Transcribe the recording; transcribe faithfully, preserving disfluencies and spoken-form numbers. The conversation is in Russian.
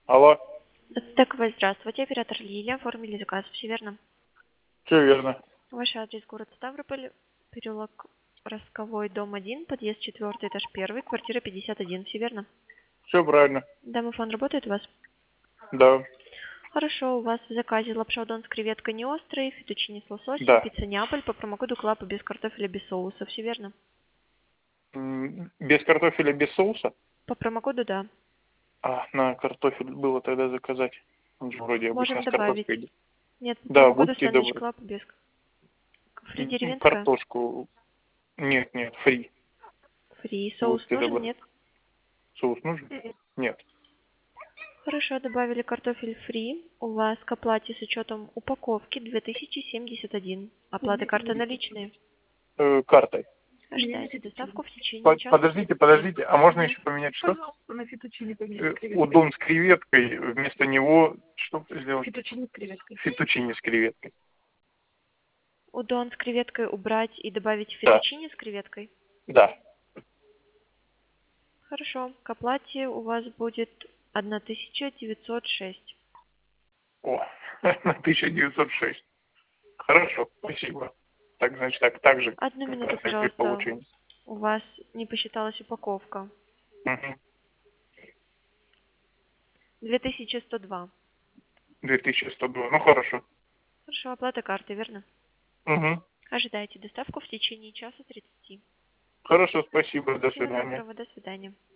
Алло, Так, вы здравствуйте, оператор Лилия, оформили заказ, все верно? все верно. Ваш адрес город Ставрополь, переулок Росковой, дом один, подъезд четвертый, этаж первый, квартира пятьдесят один, все верно? Все правильно. Домофон работает у вас? Да, Хорошо, у вас в заказе лапша удон с креветкой не острой, фетучини с лососем, да. пицца Неаполь по промокоду Клапа без картофеля, без соуса, все верно? М, Без картофеля, без соуса? По промокоду да. А, на картофель было тогда заказать. Он же вроде обычно Можем с картошкой добавить. идет. Нет, по Да, промокоду будьте сэндвич добры. Клаб без... Фри М, м, деревенская? Картошку. Нет, нет, фри. Фри. Соус Будьте нужен? добры. Нет? Соус нужен? Нет. Хорошо, добавили картофель фри. У вас к оплате с учетом упаковки две тысячи семьдесят один. Оплата карты наличные. Э, картой. Ожидайте доставку в течение По- часа Подождите, тридцати. подождите. А можно еще поменять что? Пожалуйста, на фетучини Э, поменять креветкой. Удон с креветкой. Вместо него что сделать? Фетучини с креветкой. Фетучини с креветкой. Удон с креветкой убрать и добавить Да, фетучини с креветкой. да. Хорошо, к оплате у вас будет тысяча девятьсот шесть. О, на тысяча девятьсот шесть. Хорошо, спасибо. Так, значит, так, так же, Одну как минуту, раз и при пожалуйста. получении. У вас не посчиталась упаковка. Угу. две тысячи сто два. две тысячи сто два. Ну, хорошо. Хорошо, оплата карты, верно? Угу. Ожидайте доставку в течение часа тридцати. Хорошо, спасибо, до Всего свидания. доброго, до свидания.